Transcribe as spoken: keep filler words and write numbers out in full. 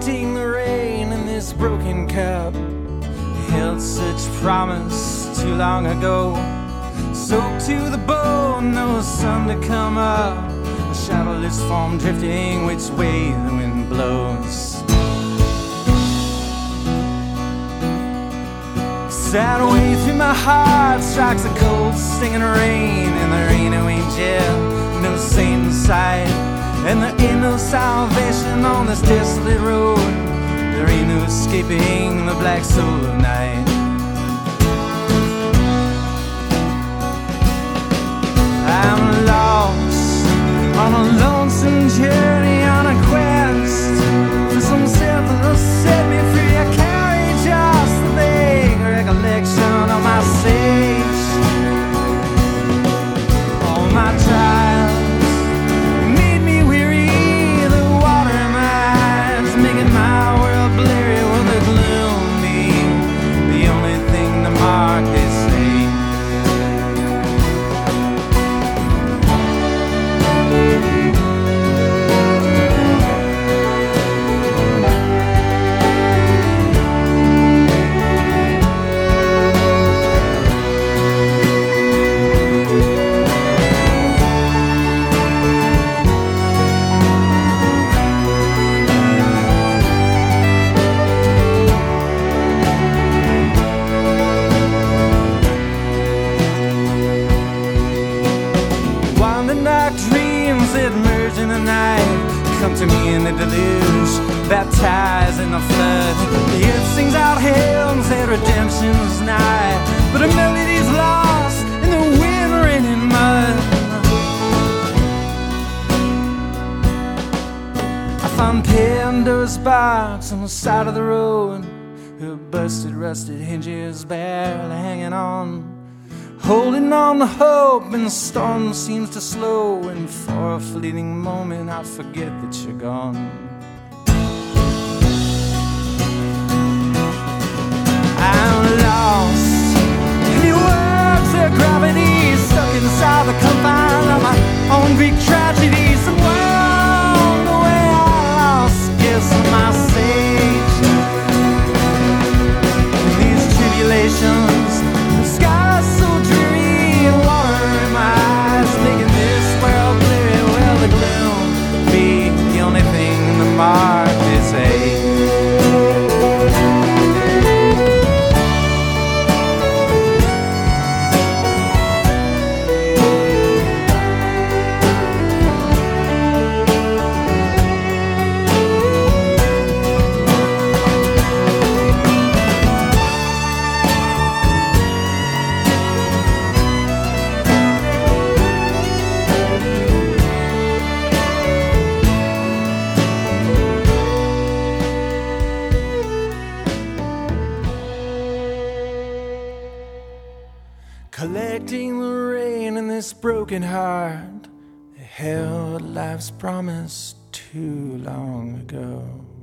collecting the rain in this broken cup. Held such promise too long ago, soaked to the bone, no sun to come up, a shadowless form drifting which way the wind blows. Sad way through my heart strikes a cold stinging rain, and there ain't no angel, no saint in sight, and there ain't no salvation on this desolate road. There ain't no escaping the black soul of night. I'm lost on a lonesome journey, on a quest for some self that'll set me free. I carry just the vague recollection of my sage. All my trials made me weary, the water in my eyes making my world blurry. Will the gloom be the only thing to mark this day? Dreams that merge in the night come to me in the deluge, baptized in the flood. The earth sings out hymns that redemption's nigh, but a melody's lost in the wind, rain, and mud. I found Pandora's box on the side of the road, her busted, rusted hinges barely hanging on, holding on to hope, and the storm seems to slow, and for a fleeting moment I forget that you're gone. I'm lost in your words of gravity, stuck inside the confines of my own Greek tragedy. Somewhere along the way I lost gifts of my sage. In these tribulations, the sky's so dreary and water in my eyes making this world blurry. Will the gloom be the only thing to mark this age? Collecting the rain in this broken heart that held life's promise too long ago.